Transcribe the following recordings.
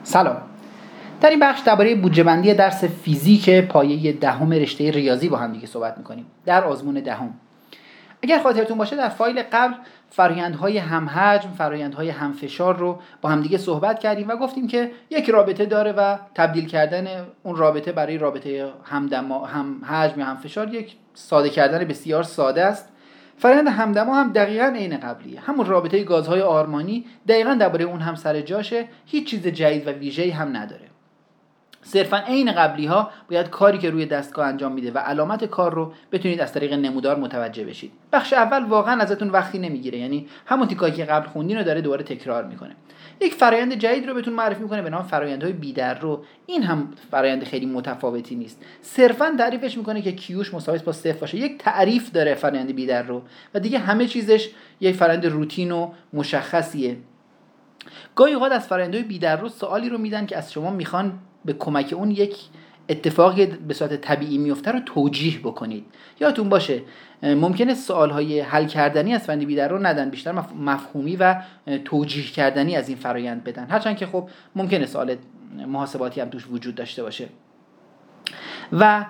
سلام. در این بخش درباره بودجه‌بندی درس فیزیک پایه دهم رشته ریاضی با هم دیگه صحبت می‌کنیم در آزمون دهم. اگر خاطرتون باشه در فایل قبل فرآیندهای همحجم، فرآیندهای همفشار رو با هم دیگه صحبت کردیم و گفتیم که یک رابطه داره و تبدیل کردن اون رابطه برای رابطه همحجم یا همفشار یک ساده کردن بسیار ساده است. فرآیند همدما هم دقیقاً عین قبلیه، همون رابطه گازهای آرمانی دقیقاً درباره اون هم سر جاشه، هیچ چیز جدید و ویژه‌ای هم نداره. صرفاً عین قبلی ها باید کاری که روی دستگاه انجام میده و علامت کار رو بتونید از طریق نمودار متوجه بشید. بخش اول واقعاً ازتون وقتی نمیگیره، یعنی همون تیکایی که قبل خوندین رو داره دوباره تکرار میکنه. یک فرآیند جدید رو بهتون معرفی میکنه به نام فرآیندهای بی‌درو. این هم فرآیند خیلی متفاوتی نیست، صرفاً تعریفش میکنه که کیوش مساوی با 0 باشه. یک تعریف داره فرآیند بی‌درو و دیگه همه چیزش یک فرآیند روتین و مشخصیه. گاهی اوقات از فرآیندهای بی‌درو سوالی رو میدن که از شما میخوان به کمک اون یک اتفاقی به صورت طبیعی میفته رو توجیه بکنید. یادتون باشه ممکنه سوالهای حل کردنی از فرآیند بی‌درو ندن، بیشتر مفهومی و توجیه کردنی از این فرآیند بدن، هرچند که خب ممکنه سوال محاسباتی هم توش وجود داشته باشه. و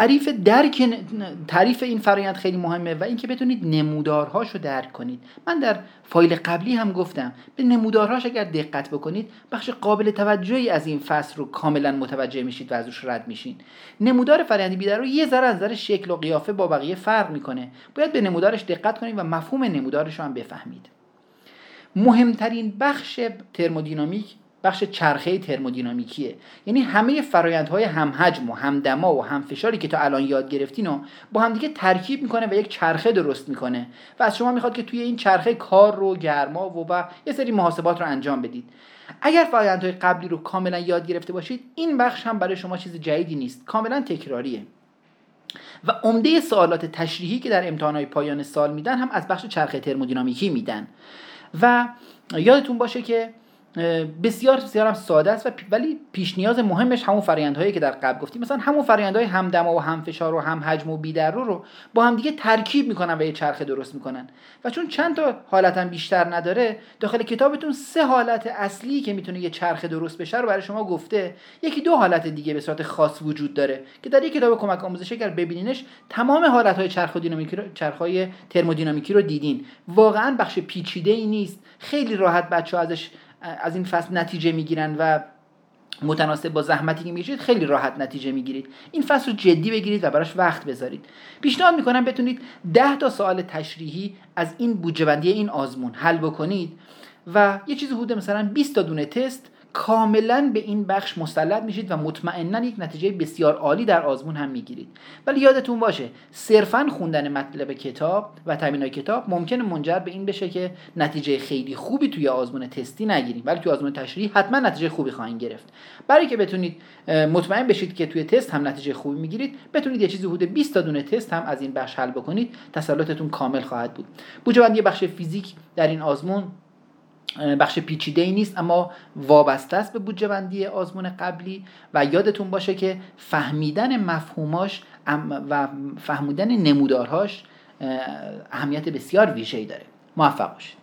تعریف این فرآیند خیلی مهمه و اینکه بتونید نمودارهاشو درک کنید. من در فایل قبلی هم گفتم به نمودارهاش اگر دقت بکنید بخش قابل توجهی از این فصل رو کاملا متوجه میشید و ازش رد میشین. نمودار فرآیند بی‌درو یه ذره از نظر شکل و قیافه با بقیه فرق میکنه، باید به نمودارش دقت کنید و مفهوم نمودارش رو هم بفهمید. مهمترین بخش ترمودینامیک بخش چرخه ترمودینامیکیه، یعنی همه فرآیندهای همحجم و همدما و همفشاری که تا الان یاد گرفتین رو با هم دیگه ترکیب میکنه و یک چرخه درست میکنه و از شما میخواد که توی این چرخه کار رو، گرما و یه سری محاسبات رو انجام بدید. اگر فرآیندهای قبلی رو کاملا یاد گرفته باشید این بخش هم برای شما چیز جدیدی نیست، کاملا تکراریه. و عمده سوالات تشریحی که در امتحانات پایان سال میدن هم از بخش چرخه ترمودینامیکی میدن و یادتون باشه که بسیار هم ساده است ولی پیش نیاز مهمش همون فرآیندهایی که در قبل گفتیم، مثلا همون فرآیندهای همدما و همفشار و همحجم و بی‌درو رو با هم دیگه ترکیب میکنن و یه چرخه درست میکنن. و چون چند تا حالت هم بیشتر نداره، داخل کتابتون 3 حالت اصلی که میتونه یه چرخه درست بشه رو برای شما گفته، یکی 2 حالت دیگه به صورت خاص وجود داره که در یک کتاب کمک آموزشی اگر ببینینش تمام حالتهای چرخهای ترمودینامیکی رو دیدین. واقعا بخش پیچیده‌ای نیست، خیلی راحت بچه‌ها از این فصل نتیجه میگیرن و متناسب با زحمتی که میکشید خیلی راحت نتیجه میگیرید. این فصل رو جدی بگیرید و براش وقت بذارید. پیشنهاد میکنم بتونید 10 تا سوال تشریحی از این بودجه‌بندی این آزمون حل بکنید و یه چیزی حدود مثلا 20 تا دونه تست کاملا به این بخش مسلط میشید و مطمئنا یک نتیجه بسیار عالی در آزمون هم میگیرید. ولی یادتون باشه صرفاً خوندن مطلب کتاب و تمرین‌های کتاب ممکنه منجر به این بشه که نتیجه خیلی خوبی توی آزمون تستی نگیرید، ولی توی آزمون تشریحی حتما نتیجه خوبی خواهید گرفت. برای که بتونید مطمئن بشید که توی تست هم نتیجه خوبی میگیرید، بتونید یه چیزی حدود 20 تا دونه تست هم از این بخش حل بکنید، تسلطتون کامل خواهد بود. بودجه‌بندی بخش فیزیک در این آزمون بخش پیچیده‌ای نیست، اما وابسته است به بودجه‌بندی آزمون قبلی و یادتون باشه که فهمیدن مفهوماش و فهمیدن نمودارهاش اهمیت بسیار ویژه‌ای داره. موفق باشید.